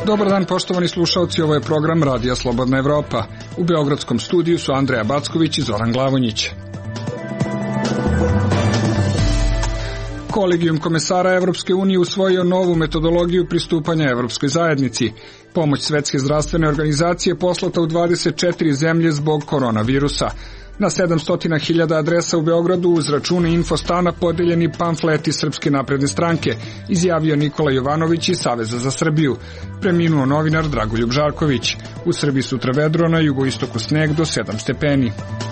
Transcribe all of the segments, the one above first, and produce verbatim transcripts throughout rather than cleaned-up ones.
Dobar dan, poštovani slušaoci, ovo je program Radija Slobodna Evropa. U beogradskom studiju su Andreja Backović i Zoran Glavonjić. Kolegijum komesara Evropske unije usvojio novu metodologiju pristupanja Evropskoj zajednici. Pomoć Svetske zdravstvene organizacije poslata u dvadeset četiri zemlje zbog koronavirusa. Na sedamsto hiljada adresa u Beogradu uz račune Infostana podeljeni pamfleti Srpske napredne stranke, izjavio Nikola Jovanović iz Saveza za Srbiju. Preminuo novinar Dragoljub Žarković. U Srbiji sutra vedro, na jugoistoku sneg do sedam stepeni.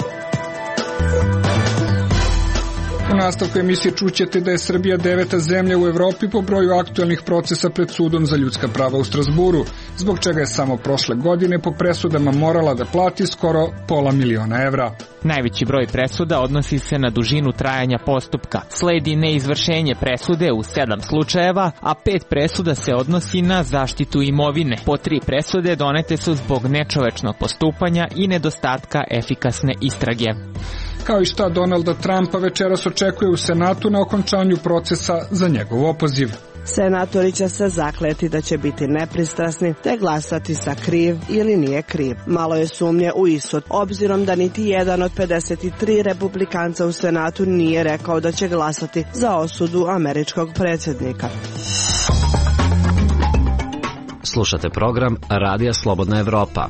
U nastavku emisije čućete da je Srbija deveta zemlja u Evropi po broju aktuelnih procesa pred sudom za ljudska prava u Strazburu, zbog čega je samo prošle godine po presudama morala da plati skoro pola miliona evra. Najveći broj presuda odnosi se na dužinu trajanja postupka. Sledi neizvršenje presude u sedam slučajeva, a pet presuda se odnosi na zaštitu imovine. Po tri presude donete su zbog nečovečnog postupanja i nedostatka efikasne istrage. Kao i šta Donalda Trumpa večeras očekuje u Senatu na okončanju procesa za njegov opoziv. Senatori će se zakleti da će biti nepristrasni te glasati sa kriv ili nije kriv. Malo je sumnje u ishod, obzirom da niti jedan od pedeset tri republikanca u Senatu nije rekao da će glasati za osudu američkog predsjednika. Slušate program Radija Slobodna Evropa.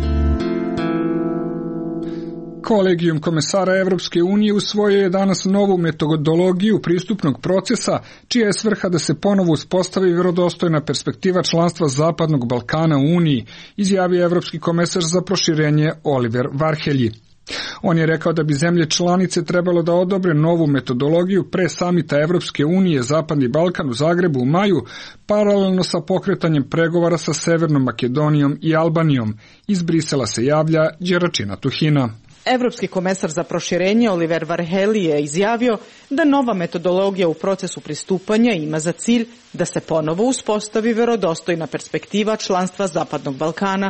Kolegijum komesara Evropske unije usvojio je danas novu metodologiju pristupnog procesa, čija je svrha da se ponovo uspostavi vjerodostojna perspektiva članstva Zapadnog Balkana u Uniji, izjavio evropski komesar za proširenje Oliver Varhelyi. On je rekao da bi zemlje članice trebalo da odobre novu metodologiju pre samita Evropske unije Zapadni Balkan u Zagrebu u maju, paralelno sa pokretanjem pregovora sa Severnom Makedonijom i Albanijom. Iz Brisela se javlja Đeračina Tuhina. Evropski komesar za proširenje Oliver Varhelyi je izjavio da nova metodologija u procesu pristupanja ima za cilj da se ponovo uspostavi vjerodostojna perspektiva članstva Zapadnog Balkana.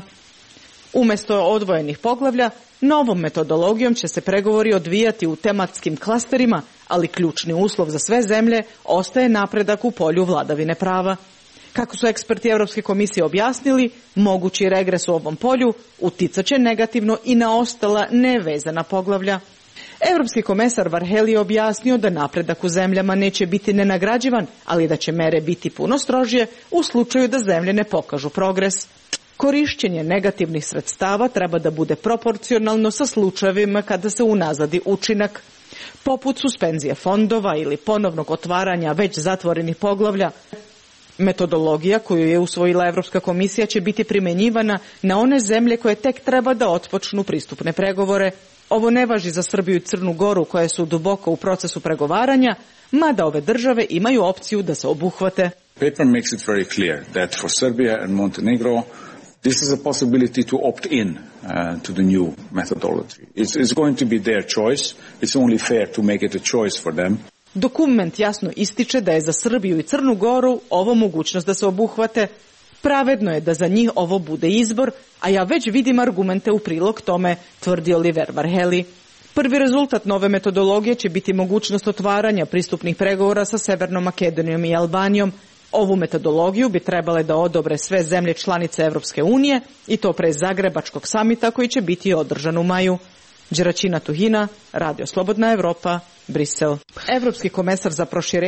Umesto odvojenih poglavlja, novom metodologijom će se pregovori odvijati u tematskim klasterima, ali ključni uslov za sve zemlje ostaje napredak u polju vladavine prava. Kako su eksperti Evropske komisije objasnili, mogući regres u ovom polju uticat će negativno i na ostala nevezana poglavlja. Evropski komesar Varhelyi je objasnio da napredak u zemljama neće biti nenagrađivan, ali da će mere biti puno strožije u slučaju da zemlje ne pokažu progres. Korišćenje negativnih sredstava treba da bude proporcionalno sa slučajevima kada se unazadi učinak, poput suspenzije fondova ili ponovnog otvaranja već zatvorenih poglavlja. Metodologija koju je usvojila Evropska komisija će biti primenjivana na one zemlje koje tek treba da otpočnu pristupne pregovore. Ovo ne važi za Srbiju i Crnu Goru koje su duboko u procesu pregovaranja, mada ove države imaju opciju da se obuhvate. Paper makes it very clear that for Serbia and Montenegro this is a possibility to opt in uh, to the new methodology. It's, it's going to be their choice. It's only fair to make it a choice for them. Dokument jasno ističe da je za Srbiju i Crnu Goru ovo mogućnost da se obuhvate. Pravedno je da za njih ovo bude izbor, a ja već vidim argumente u prilog tome, tvrdi Oliver Varhelyi. Prvi rezultat nove metodologije će biti mogućnost otvaranja pristupnih pregovora sa Severnom Makedonijom i Albanijom. Ovu metodologiju bi trebale da odobre sve zemlje članice Evropske unije i to pre Zagrebačkog samita koji će biti održan u maju. Đeračina Tuhina, Radio Slobodna Evropa, Brisel. Evropski komesar za proširenje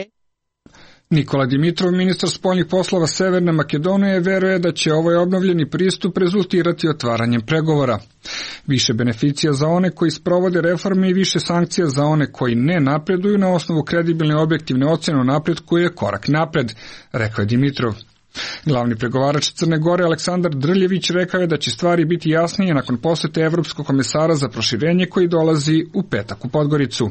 Nikola Dimitrov, ministar spoljnih poslova Severne Makedonije, veruje da će ovaj obnovljeni pristup rezultirati otvaranjem pregovora. Više beneficija za one koji sprovode reforme i više sankcija za one koji ne napreduju na osnovu kredibilne objektivne ocjene o napretku je korak napred, rekao je Dimitrov. Glavni pregovarač Crne Gore Aleksandar Drljević rekao je da će stvari biti jasnije nakon posete Evropskog komesara za proširenje koji dolazi u petak u Podgoricu.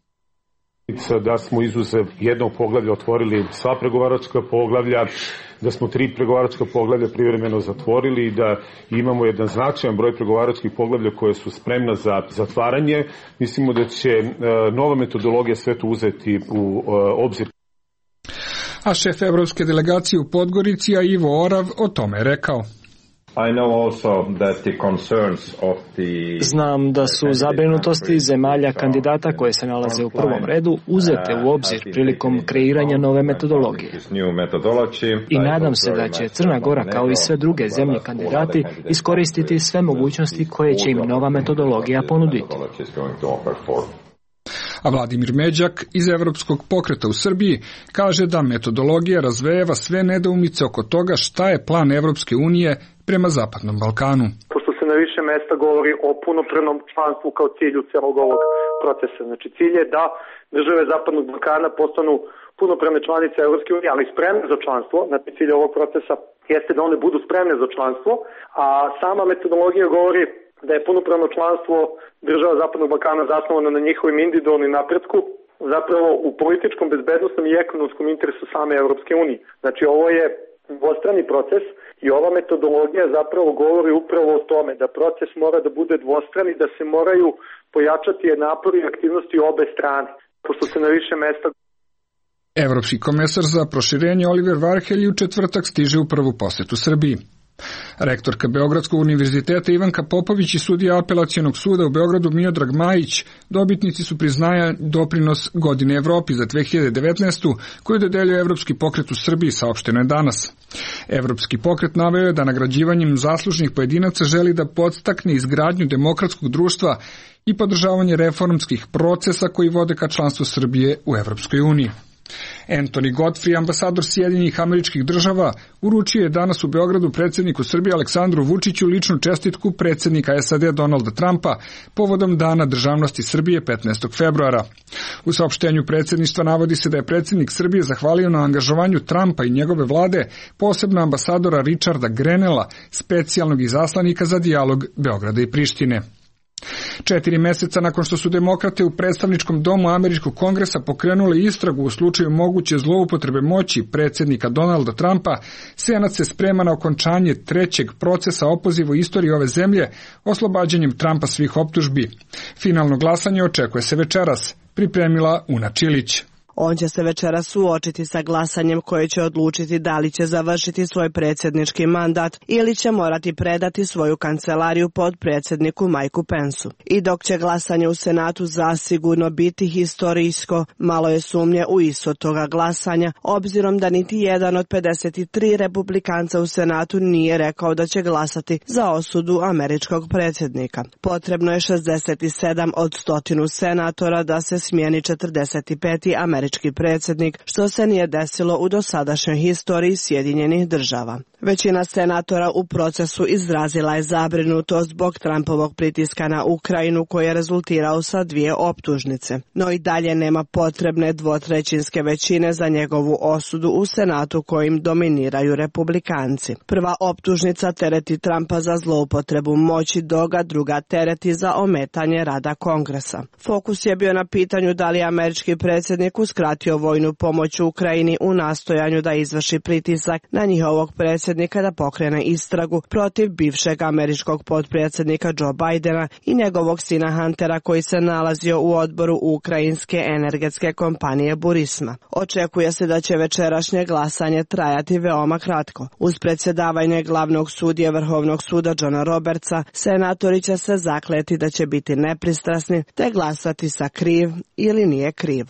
Da smo izuzev jednog poglavlja otvorili sva pregovaračka poglavlja, da smo tri pregovaračka poglavlja privremeno zatvorili i da imamo jedan značajan broj pregovaračkih poglavlja koje su spremna za zatvaranje. Mislimo da će nova metodologija sve to uzeti u obzir. A šef evropske delegacije u Podgorici, Ivo Orav, o tome je rekao. Znam da su zabrinutosti zemalja kandidata koje se nalaze u prvom redu uzete u obzir prilikom kreiranja nove metodologije. I nadam se da će Crna Gora, kao i sve druge zemlje kandidati, iskoristiti sve mogućnosti koje će im nova metodologija ponuditi. A Vladimir Međak iz Evropskog pokreta u Srbiji kaže da metodologija razvejeva sve nedoumice oko toga šta je plan Evropske unije prema Zapadnom Balkanu. Pošto se na više mesta govori o punopravnom članstvu kao cilju celog ovog procesa. Znači cilj je da države Zapadnog Balkana postanu punopravne članice Evropske unije, ali spremne za članstvo. Znači cilj ovog procesa jeste da one budu spremne za članstvo, a sama metodologija govori da je punopravno članstvo država Zapadnog Balkana zasnovano na njihovim individualnim napretku, zapravo u političkom, bezbednostnom i ekonomskom interesu same Evropske unije. Znači ovo je dvostrani proces i ova metodologija zapravo govori upravo o tome da proces mora da bude dvostrani, da se moraju pojačati napori i aktivnosti obe strane, pošto se na više mesta. Evropski komesar za proširenje Oliver Varhelji u četvrtak stiže u prvu posetu Srbiji. Rektorka Beogradskog univerziteta Ivanka Popović i sudija Apelacionog suda u Beogradu Miodrag Majić dobitnici su priznaja doprinos Godine Evropi za dve hiljade devetnaestu koju dodeljuje Evropski pokret u Srbiji, saopšteno je danas. Evropski pokret naveo je da nagrađivanjem zaslužnih pojedinaca želi da podstakne izgradnju demokratskog društva i podržavanje reformskih procesa koji vode ka članstvu Srbije u Evropskoj uniji. Anthony Godfrey, ambasador Sjedinjenih Američkih Država, uručio je danas u Beogradu predsjedniku Srbije Aleksandru Vučiću ličnu čestitku predsjednika S A D Donalda Trumpa povodom Dana državnosti Srbije petnaestog februara. U saopštenju predsjedništva navodi se da je predsjednik Srbije zahvalio na angažovanju Trumpa i njegove vlade, posebno ambasadora Richarda Grenella, specijalnog izaslanika za dijalog Beograda i Prištine. Četiri meseca nakon što su demokrate u predstavničkom domu Američkog kongresa pokrenule istragu u slučaju moguće zloupotrebe moći predsjednika Donalda Trumpa, Senat se sprema na okončanje trećeg procesa opoziva u istoriji ove zemlje, oslobađanjem Trumpa svih optužbi. Finalno glasanje očekuje se večeras, pripremila Una Čilić. On će se večeras suočiti sa glasanjem koje će odlučiti da li će završiti svoj predsjednički mandat ili će morati predati svoju kancelariju podpredsjedniku Majku Pensu. I dok će glasanje u Senatu zasigurno biti historijsko, malo je sumnje u ishod toga glasanja, obzirom da niti jedan od pedeset tri republikanca u Senatu nije rekao da će glasati za osudu američkog predsjednika. Potrebno je šezdeset sedam od stotinu senatora da se smijeni četrdeset peti američki predsjednik, što se nije desilo u dosadašnjoj historiji Sjedinjenih Država. Većina senatora u procesu izrazila je zabrinutost zbog Trumpovog pritiska na Ukrajinu koji je rezultirao sa dvije optužnice, no i dalje nema potrebne dvotrećinske većine za njegovu osudu u Senatu kojim dominiraju republikanci. Prva optužnica tereti Trumpa za zloupotrebu moći, dok ga druga tereti za ometanje rada Kongresa. Fokus je bio na pitanju da li američki predsjednik uskratio vojnu pomoć Ukrajini u nastojanju da izvrši pritisak na njihovog predsjednika da pokrene istragu protiv bivšeg američkog potpredsjednika Joe Bidena i njegovog sina Huntera koji se nalazio u odboru ukrajinske energetske kompanije Burisma. Očekuje se da će večerašnje glasanje trajati veoma kratko. Uz predsjedavanje glavnog sudije Vrhovnog suda Johna Robertsa, senatori će se zakleti da će biti nepristrasni te glasati sa kriv ili nije kriv.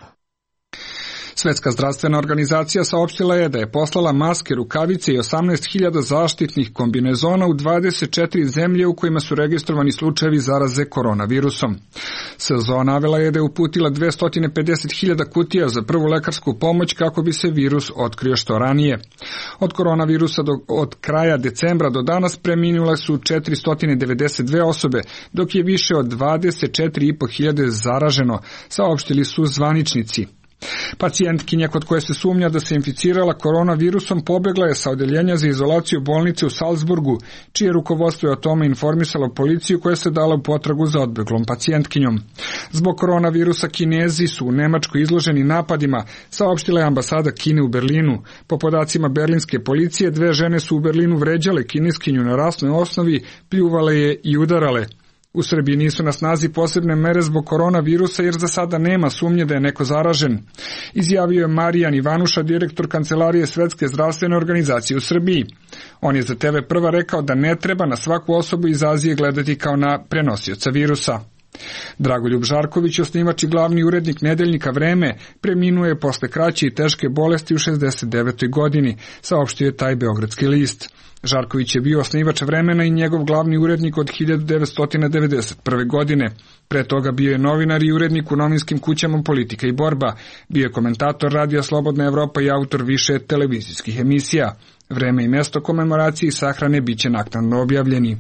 Svetska zdravstvena organizacija saopštila je da je poslala maske, rukavice i osamnaest hiljada zaštitnih kombinezona u dvadeset četiri zemlje u kojima su registrovani slučajevi zaraze koronavirusom. S Z O navela je da je uputila dvesta pedeset hiljada kutija za prvu lekarsku pomoć kako bi se virus otkrio što ranije. Od koronavirusa do, od kraja decembra do danas preminule su četiristo devedeset dve osobe, dok je više od dvadeset četiri i po hiljade zaraženo, saopštili su zvaničnici. Pacijentkinja kod koje se sumnja da se inficirala koronavirusom pobegla je sa odeljenja za izolaciju bolnice u Salzburgu, čije rukovodstvo je o tome informisalo policiju koja se dala u potragu za odbeglom pacijentkinjom. Zbog koronavirusa Kinezi su u Nemačkoj izloženi napadima, saopštila je ambasada Kine u Berlinu. Po podacima berlinske policije, dve žene su u Berlinu vređale kineskinju na rasnoj osnovi, pljuvale je i udarale. U Srbiji nisu na snazi posebne mere zbog koronavirusa jer za sada nema sumnje da je neko zaražen. Izjavio je Marijan Ivanuša, direktor Kancelarije Svetske zdravstvene organizacije u Srbiji. On je za te ve Prva rekao da ne treba na svaku osobu iz Azije gledati kao na prenosioca virusa. Dragoljub Žarković, osnivač i glavni urednik nedeljnika Vreme, preminuo je posle kraće i teške bolesti u šezdeset devetoj godini, saopštio je taj beogradski list. Žarković je bio osnivač Vremena i njegov glavni urednik od hiljadu devetsto devedeset prve. godine. Pre toga bio je novinar i urednik u novinskim kućama Politika i borba. Bio je komentator Radija Slobodna Evropa i autor više televizijskih emisija. Vreme i mesto komemoracije i sahrane biće naknadno objavljeni.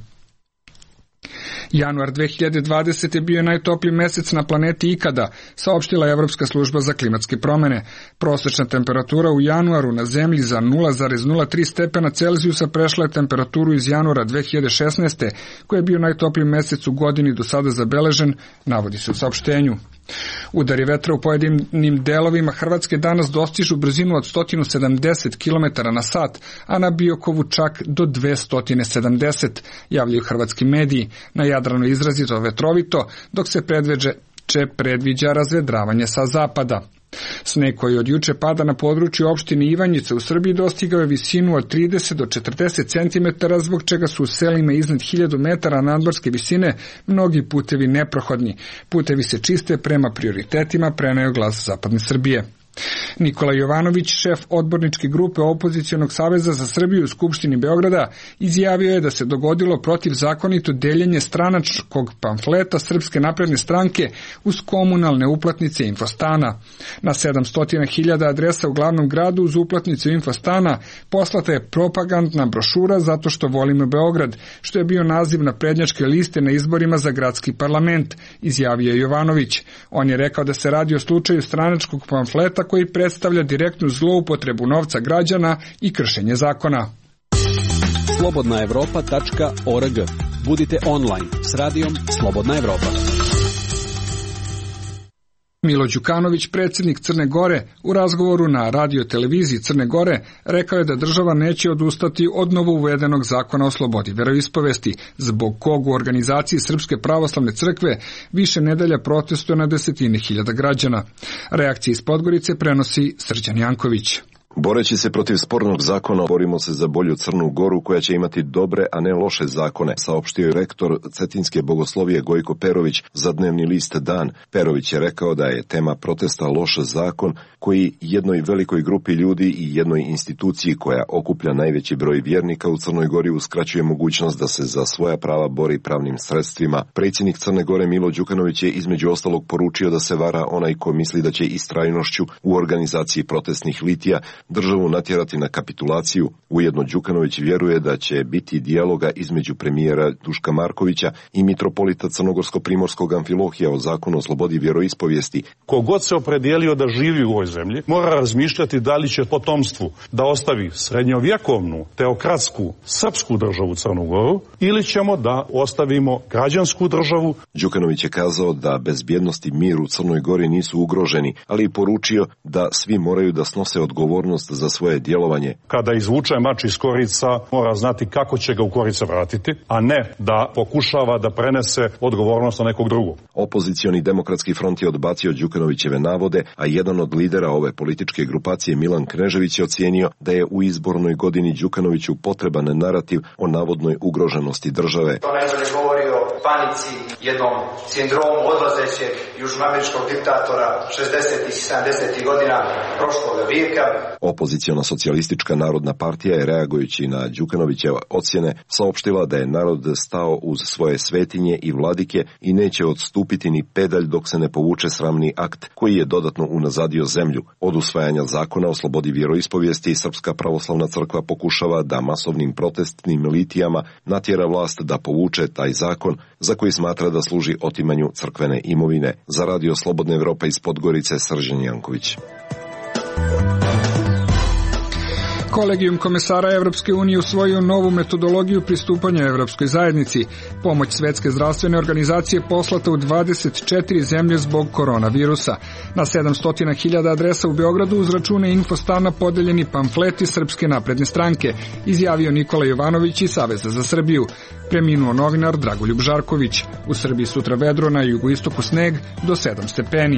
Januar dve hiljade dvadesete. bio je najtopliji mesec na planeti ikada, saopštila Evropska služba za klimatske promene. Prosečna temperatura u januaru na zemlji za nula zarez nula tri stepena Celzijusa prešla je temperaturu iz januara dve hiljade šesnaeste. koji je bio najtopliji mesec u godini do sada zabeležen, navodi se u saopštenju. Udari vetra u pojedinim delovima Hrvatske danas dostižu brzinu od sto sedamdeset kilometara na sat, a na Biokovu čak do dvesta sedamdeset, javljaju hrvatski mediji. Na Jadranu izrazito vetrovito, dok se predveđe predviđa razvedravanje sa zapada. Sneg koji od juče pada na području opštine Ivanjica u Srbiji dostigao je visinu od trideset do četrdeset centimetara, zbog čega su u selima iznad hiljadu metara nadmorske visine mnogi putevi neprohodni. Putevi se čiste prema prioritetima, preneo Glas Zapadne Srbije. Nikola Jovanović, šef odborničke grupe Opozicionog saveza za Srbiju u Skupštini Beograda, izjavio je da se dogodilo protivzakonito deljenje stranačkog pamfleta Srpske napredne stranke uz komunalne uplatnice Infostana. Na sedamsto hiljada adresa u glavnom gradu uz uplatnicu Infostana poslata je propagandna brošura Zato što volimo Beograd, što je bio naziv naprednjačke liste na izborima za gradski parlament, izjavio je Jovanović. On je rekao da se radi o slučaju stranačkog pamfleta koji predstavlja direktnu zloupotrebu novca građana i kršenje zakona. slobodna evropa tačka org. Budite online s radijom Slobodna Evropa. Milo Đukanović, predsjednik Crne Gore, u razgovoru na radio-televiziji Crne Gore rekao je da država neće odustati od novo uvedenog zakona o slobodi veroispovesti, zbog kog u organizaciji Srpske pravoslavne crkve više nedelja protestuje na desetine hiljada građana. Reakcije iz Podgorice prenosi Srđan Janković. Boreći se protiv spornog zakona, borimo se za bolju Crnu Goru koja će imati dobre, a ne loše zakone, saopštio je rektor Cetinske bogoslovije Gojko Perović za dnevni list Dan. Perović je rekao da je tema protesta loš zakon koji jednoj velikoj grupi ljudi i jednoj instituciji koja okuplja najveći broj vjernika u Crnoj Gori uskraćuje mogućnost da se za svoja prava bori pravnim sredstvima. Predsjednik Crne Gore Milo Đukanović je između ostalog poručio da se vara onaj ko misli da će istrajnošću u organizaciji protestnih litija državu natjerati na kapitulaciju. Ujedno Đukanović vjeruje da će biti dijaloga između premijera Duška Markovića i mitropolita Crnogorsko-Primorskog Amfilohija o zakonu o slobodi vjeroispovijesti. Kogod se opredijelio da živi u ovoj zemlji, mora razmišljati da li će potomstvu da ostavi srednjovjekovnu, teokratsku, srpsku državu Crnu Goru ili ćemo da ostavimo građansku državu. Đukanović je kazao da bezbjednost i mir u Crnoj Gori nisu ugroženi, ali i poručio da svi moraju da snose odgovornost za svoje djelovanje. Kada izvuče mač iz korica, mora znati kako će ga u korice vratiti, a ne da pokušava da prenese odgovornost na nekog drugog. Opozicioni demokratski front je odbacio Đukanovićeve navode, a jedan od lidera ove političke grupacije Milan Knežević je ocijenio da je u izbornoj godini Đukanoviću potreban narativ o navodnoj ugroženosti države. To najbolje govori o panici, jednom sindromu odlazećeg južnoameričkog diktatora šezdesetih i sedamdesetih godina prošlog vijeka. Opoziciona socijalistička narodna partija je, reagujući na Đukanovićeve ocjene, saopštila da je narod stao uz svoje svetinje i vladike i neće odstupiti ni pedalj dok se ne povuče sramni akt koji je dodatno unazadio zemlju. Od usvajanja zakona o slobodi vjeroispovijesti Srpska pravoslavna crkva pokušava da masovnim protestnim litijama natjera vlast da povuče taj zakon za koji smatra da služi otimanju crkvene imovine. Za Radio Slobodna Evropa iz Podgorice, Srđan Janković. Kolegijum komesara Evropske unije usvojio novu metodologiju pristupanja Evropskoj zajednici. Pomoć Svetske zdravstvene organizacije poslata u dvadeset četiri zemlje zbog koronavirusa. Na sedamsto hiljada adresa u Beogradu uz račune Infostana podeljeni pamfleti Srpske napredne stranke, izjavio Nikola Jovanović iz Saveza za Srbiju. Preminuo novinar Dragoljub Žarković. U Srbiji sutra vedro, na jugoistoku sneg do sedam stepeni.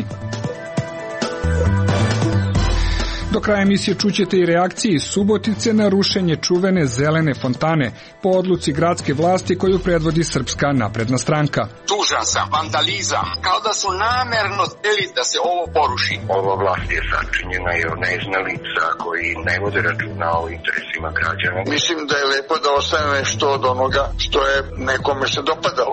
Do kraja emisije čućete i reakcije iz Subotice na rušenje čuvene zelene fontane po odluci gradske vlasti koju predvodi Srpska napredna stranka. Tužan sam, vandalizam, kao da su namerno hteli da se ovo poruši. Ova vlast je sačinjena i od neznalica koji ne vode računa o interesima građana. Mislim da je lepo da ostane nešto od onoga što je nekome se dopadalo.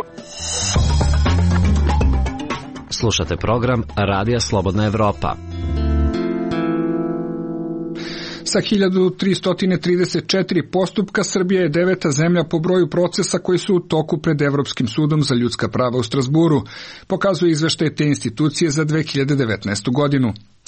Slušate program Radija Slobodna Evropa. Sa hiljadu tristo trideset četiri postupka Srbija je deveta zemlja po broju procesa koji su u toku pred Evropskim sudom za ljudska prava u Strazburu, pokazuje izveštaj te institucije za dve hiljade devetnaestu godinu.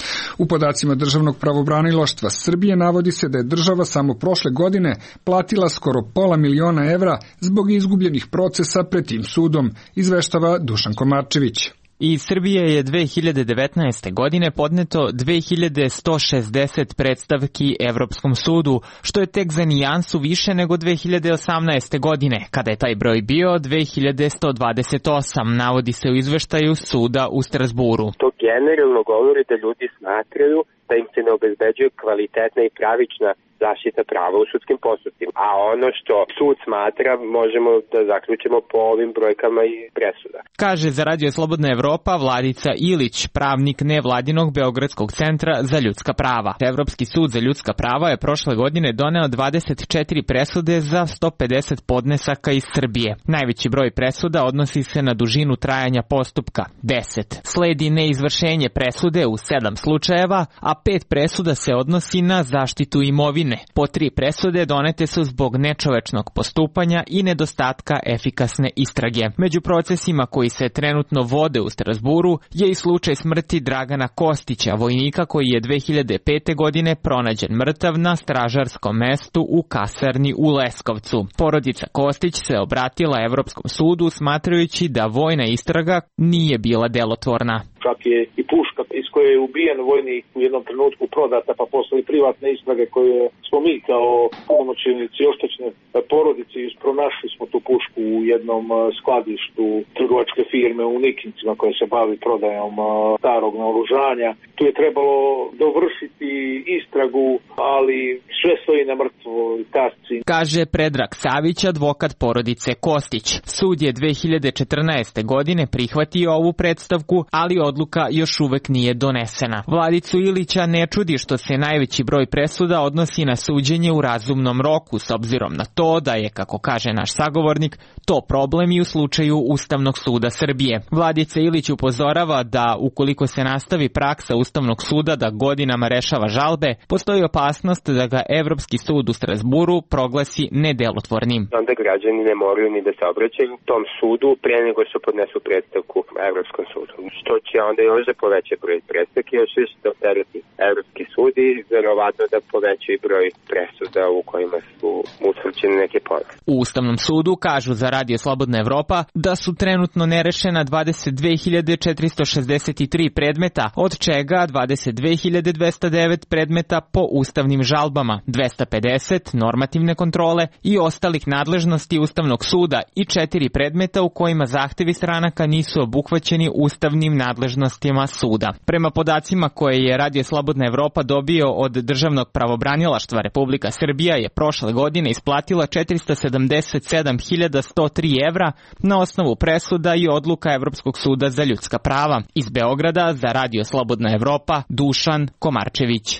U podacima Državnog pravobranilaštva Srbije navodi se da je država samo prošle godine platila skoro pola miliona evra zbog izgubljenih procesa pred tim sudom, izveštava Dušan Komarčević. Iz Srbije je dve hiljade devetnaeste. godine podneto dve hiljade sto šezdeset predstavki Evropskom sudu, što je tek za nijansu više nego dve hiljade osamnaeste. godine, kada je taj broj bio dve hiljade sto dvadeset osam, navodi se u izveštaju suda u Strazburu. To generalno govori da ljudi smatraju da im se ne obezbeđuje kvalitetna i pravična zaštita prava u sudskim postupcima. A ono što sud smatra možemo da zaključimo po ovim brojkama i presuda. Kaže za Radio Slobodna Evropa Vladica Ilić, pravnik nevladinog Beogradskog centra za ljudska prava. Evropski sud za ljudska prava je prošle godine doneo dvadeset četiri presude za sto pedeset podnesaka iz Srbije. Najveći broj presuda odnosi se na dužinu trajanja postupka, deset. Sledi neizvršenje presude u sedam slučajeva, a pet presuda se odnosi na zaštitu imovine. Po tri presude donete su zbog nečovečnog postupanja i nedostatka efikasne istrage. Među procesima koji se trenutno vode u Strazburu je i slučaj smrti Dragana Kostića, vojnika koji je dve hiljade pete. godine pronađen mrtav na stražarskom mestu u kasarni u Leskovcu. Porodica Kostić se obratila Evropskom sudu smatrajući da vojna istraga nije bila delotvorna. Čak je i puška iz koje je ubijen vojnik u jednom trenutku prodata, pa poslali privatne istrage koje smo mi kao punomoćnici oštećene porodice pronašli smo tu pušku u jednom skladištu trgovačke firme u Nikincima koja se bavi prodajom starog naoružanja. Tu je trebalo dovršiti istragu, ali sve stoji na mrtvoj tasci. Kaže Predrag Savić, advokat porodice Kostić. Sud je dve hiljade četrnaeste. godine prihvatio ovu predstavku, ali odluka još uvek nije donesena. Vladicu Ilića ne čudi što se najveći broj presuda odnosi na suđenje u razumnom roku, s obzirom na to da je, kako kaže naš sagovornik, to problem i u slučaju Ustavnog suda Srbije. Vladica Ilić upozorava da ukoliko se nastavi praksa Ustavnog suda da godinama rešava žalbe, postoji opasnost da ga Evropski sud u Strazburu proglasi nedelotvornim. Onda građani ne moraju ni da se obraćaju tom sudu pre nego što podnesu predstavku Evropskom sudu. Što će onda još da poveća broj predstavki, još više da oterati Evropski sud i verovatno da poveća i broj presuda u kojima su utvrđene neke povrede. U Ustavnom sudu kažu za Radio Slobodna Evropa da su trenutno nerešena dvadeset dve hiljade četiristo šezdeset tri predmeta, od čega dvadeset dve hiljade dvesta devet predmeta po ustavnim žalbama, dvesta pedeset normativne kontrole i ostalih nadležnosti Ustavnog suda i četiri predmeta u kojima zahtevi stranaka nisu obuhvaćeni ustavnim nadležnostima suda. Prema podacima koje je Radio Slobodna Evropa dobio od Državnog pravobranilaštva, Republika Srbija je prošle godine isplatila četiristo sedamdeset sedam hiljada sto tri evra na osnovu presuda i odluka Evropskog suda za ljudska prava. Iz Beograda za Radio Slobodna Evropa, Dušan Komarčević.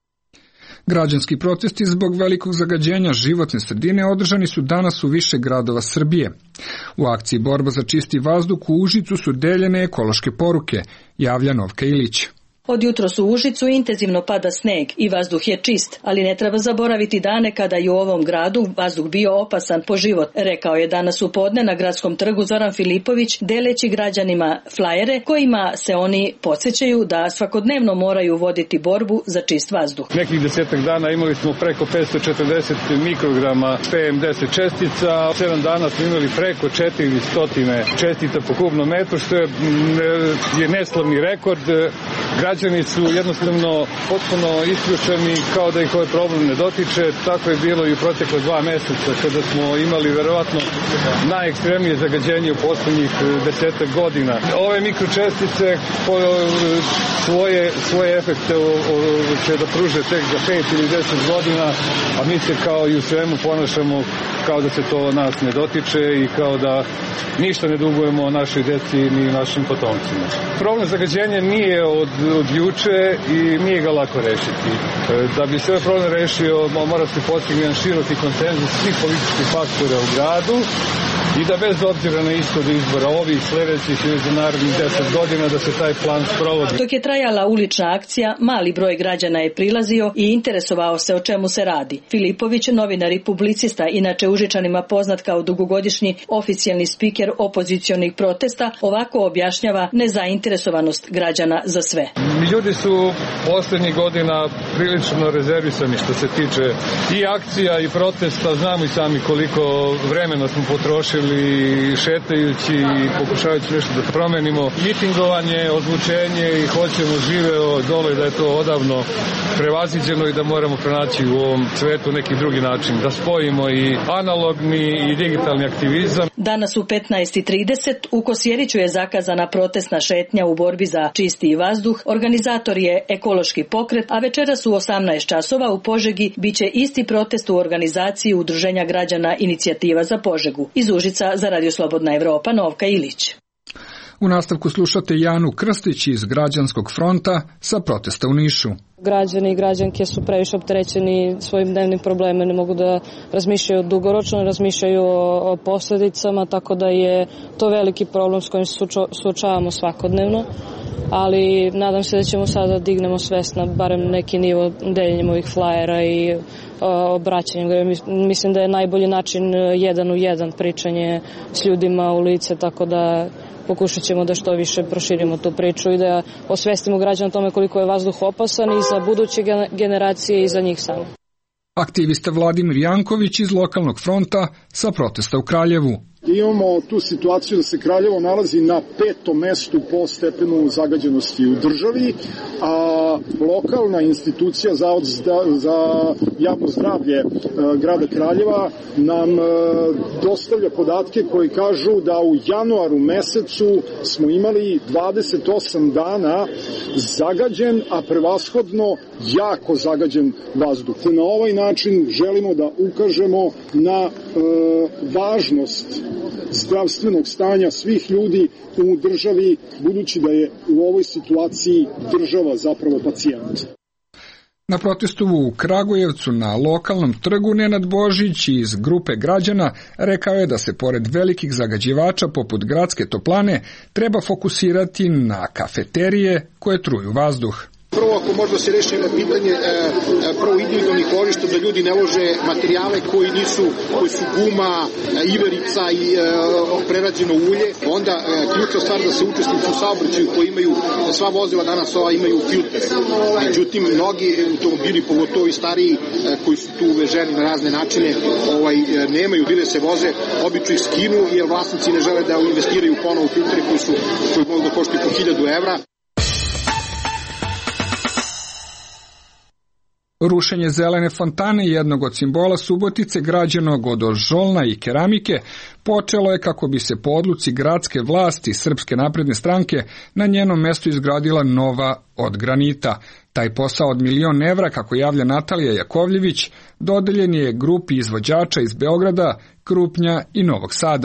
Građanski protesti zbog velikog zagađenja životne sredine održani su danas u više gradova Srbije. U akciji Borba za čisti vazduh u Užicu su deljene ekološke poruke, javlja Novka Ilić. Od jutros u Užicu intenzivno pada sneg i vazduh je čist, ali ne treba zaboraviti dane kada je u ovom gradu vazduh bio opasan po život, rekao je danas u podne na gradskom trgu Zoran Filipović, deleći građanima flajere kojima se oni podsjećaju da svakodnevno moraju voditi borbu za čist vazduh. Nekih desetak dana imali smo preko petsto četrdeset mikrograma P M deset čestica, sedam dana smo imali preko četiristo čestica po kubnom metru, što je, je neslavni rekord. Građani su jednostavno potpuno isključeni kao da ih ovaj problem ne dotiče. Tako je bilo i u protekle dva meseca kada smo imali verovatno najekstremnije zagađenje u poslednjih desetak godina. Ove mikročestice svoje, svoje efekte će da pruže tek za pet ili deset godina, a mi se kao i u svemu ponašamo kao da se to nas ne dotiče i kao da ništa ne dugujemo našoj deci ni našim potomcima. Problem zagađenja nije od, od juče i nije ga lako rešiti. Da bi se ovaj problem rešio, mora se postići jedan široki konsenzus svih političkih faktora u gradu i da bez obzira na ishod izbora ovih sledećih ili za narednih deset godina da se taj plan sprovodi. Dok je trajala ulična akcija, mali broj građana je prilazio i interesovao se o čemu se radi. Filipović, novinar i publicista, inače Užičanima poznat kao dugogodišnji oficijalni spiker opozicionih protesta, ovako objašnjava nezainteresovanost građana za sve. Ljudi su poslednjih godina prilično rezervisani što se tiče i akcija i protesta. Znamo i sami koliko vremena smo potrošili šetajući i pokušavajući nešto da promenimo. Mitingovanje, odlučenje i hoćemo živeo dole, da je to odavno prevaziđeno i da moramo pronaći u ovom svetu neki drugi način. Da spojimo i analogni i digitalni aktivizam. Danas u petnaest i trideset u Kosjeriću je zakazana protestna šetnja u borbi za čistiji vazduh. Organizator je ekološki pokret, a večeras u osamnaest časova u Požegi biće isti protest u organizaciji Udruženja građana Inicijativa za Požegu. Iz Užica za Radio Slobodna Evropa, Novka Ilić. U nastavku slušate Janu Krstić iz Građanskog fronta sa protesta u Nišu. Građani i građanke su previše opterećeni svojim dnevnim problemima, ne mogu da razmišljaju dugoročno, ne razmišljaju o posledicama, tako da je to veliki problem s kojim se suočavamo svakodnevno. Ali nadam se da ćemo sada dignemo svest na barem neki nivo deljenjem ovih flajera i obraćanjem. Mislim da je najbolji način jedan u jedan pričanje s ljudima u lice, tako da pokušat ćemo da što više proširimo tu priču i da osvestimo građana tome koliko je vazduh opasan i za buduće generacije i za njih same. Aktivista Vladimir Janković iz lokalnog fronta sa protesta u Kraljevu. Imamo tu situaciju da se Kraljevo nalazi na petom mestu po stepenu zagađenosti u državi, a lokalna institucija Zavod za javno zdravlje grada Kraljeva nam dostavlja podatke koji kažu da u januaru mesecu smo imali dvadeset osam dana zagađen, a prevashodno jako zagađen vazduh. Na ovaj način želimo da ukažemo na e, važnost zdravstvenog stanja svih ljudi u državi, budući da je u ovoj situaciji država zapravo pacijent. Na protestu u Kragujevcu na lokalnom trgu Nenad Božić iz grupe građana rekao je da se pored velikih zagađivača poput gradske toplane treba fokusirati na kafeterije koje truju vazduh. Prvo, ako možda se reši na pitanje e, prvo individualnih korišta, da ljudi ne lože materijale koji nisu, koji su guma, iverica i e, prerađeno ulje, onda e, ključna stvar da se učesnici u saobraćaju koji imaju, sva vozila danas ova imaju filtere. Međutim, mnogi automobili, pogotovo i stariji, e, koji su tu uveženi na razne načine, ovaj, nemaju gde se voze, obično ih skinu jer vlasnici ne žele da investiraju ponovo u filtere koji su, koji mogu da koštaju po hiljadu evra. Rušenje zelene fontane, jednog od simbola Subotice građenog od žolna i keramike, počelo je kako bi se po odluci gradske vlasti Srpske napredne stranke na njenom mestu izgradila nova od granita. Taj posao od milion evra, kako javlja Natalija Jakovljević, dodeljen je grupi izvođača iz Beograda, Krupnja i Novog Sada.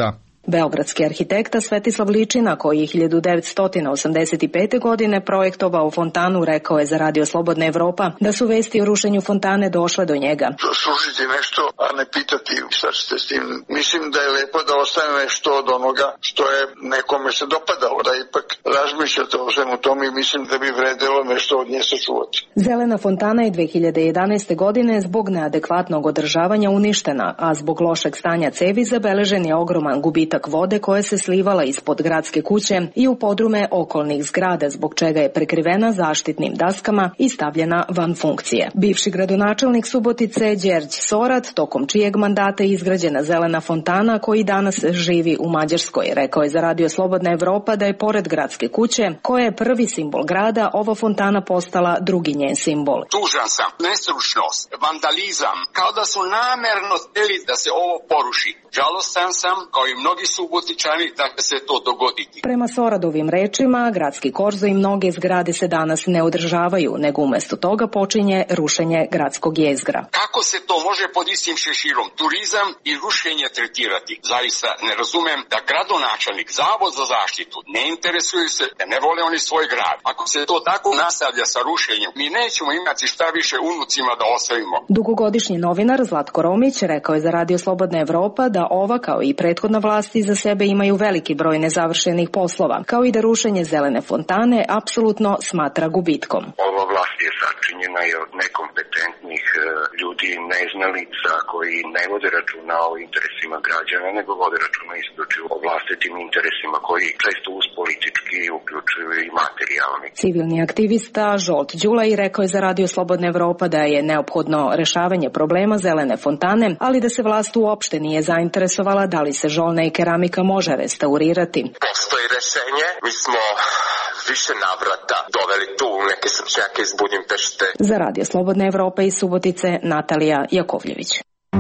Beogradski arhitekta Svetislav Ličina, koji je hiljadu devetsto osamdeset pete. godine projektovao fontanu, rekao je za Radio Slobodna Evropa da su vesti o rušenju fontane došle do njega. Srušiti nešto, a ne pitati šta ćete s tim. Mislim da je lepo da ostane nešto od onoga što je nekome se dopadalo, da ipak razmišljate o svemu tomu i mislim da bi vredelo nešto od nje sačuvati. Zelena fontana je dve hiljade jedanaeste. godine zbog neadekvatnog održavanja uništena, a zbog lošeg stanja cevi zabeležen je ogroman gubitak vode koja se slivala ispod gradske kuće i u podrume okolnih zgrada, zbog čega je prekrivena zaštitnim daskama i stavljena van funkcije. Bivši gradonačelnik Subotice Đerđ Sorat, tokom čijeg mandata je izgrađena zelena fontana, koji danas živi u Mađarskoj, rekao je za Radio Slobodna Evropa da je pored gradske kuće, koja je prvi simbol grada, ova fontana postala drugi njen simbol. Tužan sam, nestručnost, vandalizam, kao da su namerno hteli da se ovo poruši. Žalostan sam, kao i mnogi Subotičani, da će se to dogoditi. Prema Soradovim rečima, gradski korzo i mnoge zgrade se danas ne održavaju, nego umesto toga počinje rušenje gradskog jezgra. Kako se to može pod istim šeširom turizam i rušenje tretirati? Zaista ne razumem da gradonačelnik, Zavod za zaštitu, ne interesuju se, da ne vole oni svoj grad. Ako se to tako nastavlja sa rušenjem, mi nećemo imati šta više unucima da ostavimo. Dugogodišnji novinar Zlatko Romić rekao je za Radio Slobodna Evropa da ova, kao i prethodna vlast, iza sebe imaju veliki broj nezavršenih poslova, kao i da rušenje zelene fontane apsolutno smatra gubitkom. Ova vlast je sačinjena i od nekompetentnih ljudi, neznalica koji ne vode računa o interesima građana, nego vode računa isključivo o vlastitim interesima koji često uz politički uključuju i materijalni. Civilni aktivista Žolt Đulaj rekao je za Radio Slobodna Evropa da je neophodno rešavanje problema zelene fontane, ali da se vlast uopšte nije zainteresovala da li se žolna i keramika može restaurirati. Postoji rešenje, mi smo više navrata doveli tu neke stručnjake iz Budimpešte. Za Radio Slobodna Evropa iz Subotice, Natalija Jakovljević.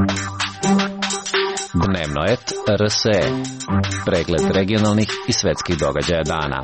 Dnevno et R S E. Pregled regionalnih i svetskih događaja dana.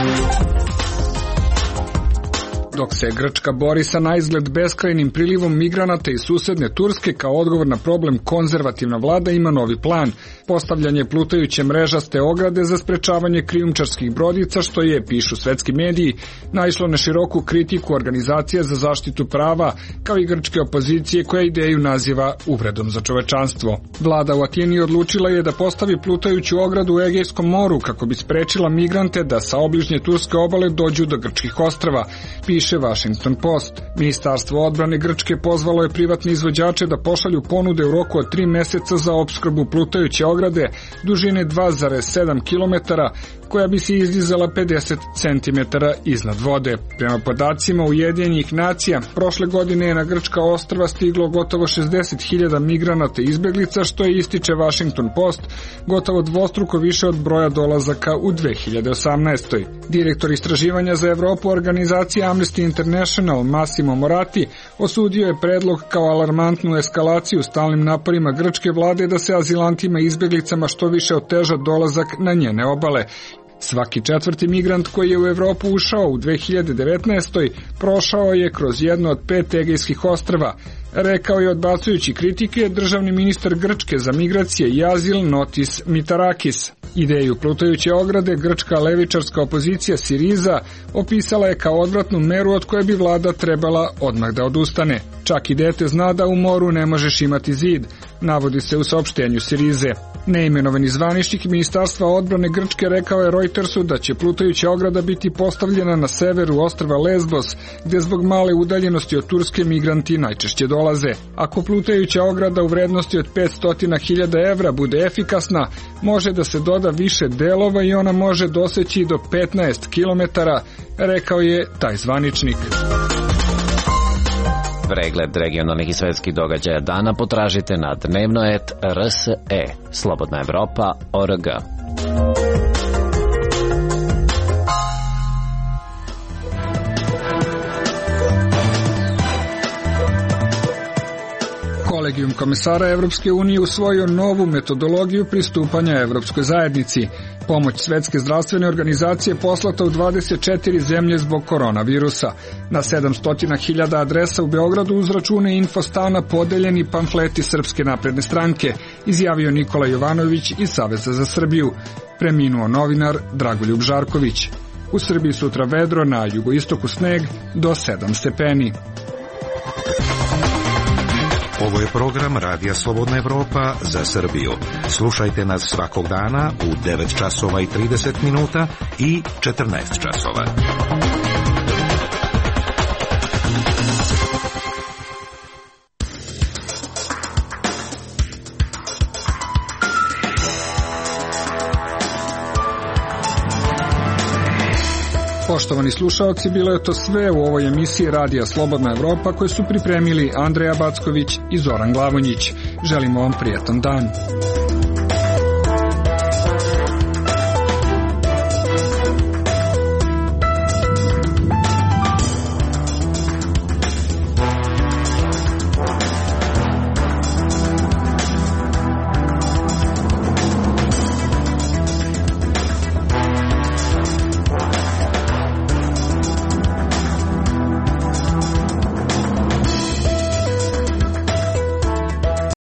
Dok se Grčka bori sa naizgled beskrajnim prilivom migranata iz susedne Turske, kao odgovor na problem konzervativna vlada ima novi plan. Postavljanje plutajuće mrežaste ograde za sprečavanje krijumčarskih brodica, što je, pišu svetski mediji, naišlo na široku kritiku organizacije za zaštitu prava, kao i grčke opozicije koja ideju naziva uvredom za čovečanstvo. Vlada u Atini odlučila je da postavi plutajuću ogradu u Egejskom moru kako bi sprečila migrante da sa obližnje turske obale dođu do grčkih ostrava, piše Washington Post. Ministarstvo odbrane Grčke pozvalo je privatne izvođače da pošalju ponude u roku od tri meseca za opskrbu plutajuće ograde dužine dva zarez sedam kilometara, koja bi se izdizala pedeset centimetara iznad vode. Prema podacima Ujedinjenih nacija, prošle godine je na grčka ostrva stiglo gotovo šezdeset hiljada migranata i izbeglica, što je, ističe Washington Post, gotovo dvostruko više od broja dolazaka u dve hiljade osamnaestoj. Direktor istraživanja za Evropu organizacije Amnesty International Massimo Moratti osudio je predlog kao alarmantnu eskalaciju stalnim naporima grčke vlade da se azilantima i izbeglicama što više oteža dolazak na njene obale. Svaki četvrti migrant koji je u Evropu ušao u dve hiljade devetnaestoj prošao je kroz jedno od pet Egejskih ostrva, rekao je odbacujući kritike državni ministar Grčke za migracije i azil Notis Mitarakis. Ideju plutajuće ograde grčka levičarska opozicija Siriza opisala je kao odvratnu meru od koje bi vlada trebala odmah da odustane. Čak i dete zna da u moru ne možeš imati zid, navodi se u saopštenju Sirize. Neimenovani zvaničnik Ministarstva odbrane Grčke rekao je Reutersu da će plutajuća ograda biti postavljena na severu ostrva Lesbos, gde zbog male udaljenosti od Turske migranti najčešće dolaze. Ako plutajuća ograda u vrednosti od petsto hiljada evra bude efikasna, može da se doda više delova i ona može doseći do petnaest kilometara, rekao je taj zvaničnik. Pregled regionalnih i svetskih događaja dana potražite na dnevno et R S E, Slobodna Evropa, O R G. Kolegijum komesara Evropske unije usvojio novu metodologiju pristupanja Evropskoj zajednici. Pomoć Svetske zdravstvene organizacije poslata u dvadeset četiri zemlje zbog koronavirusa. Na sedamsto hiljada adresa u Beogradu uz račune Infostana podeljeni pamfleti Srpske napredne stranke, izjavio Nikola Jovanović iz Saveza za Srbiju. Preminuo novinar Dragoljub Žarković. U Srbiji sutra vedro, na jugoistoku sneg do sedam stepeni. Ovo je program Radija Slobodna Evropa za Srbiju. Slušajte nas svakog dana u devet časova i trideset minuta i četrnaest časova. Poštovani slušaoci, bilo je to sve u ovoj emisiji Radija Slobodna Evropa koju su pripremili Andreja Backović i Zoran Glavonjić. Želimo vam prijetan dan.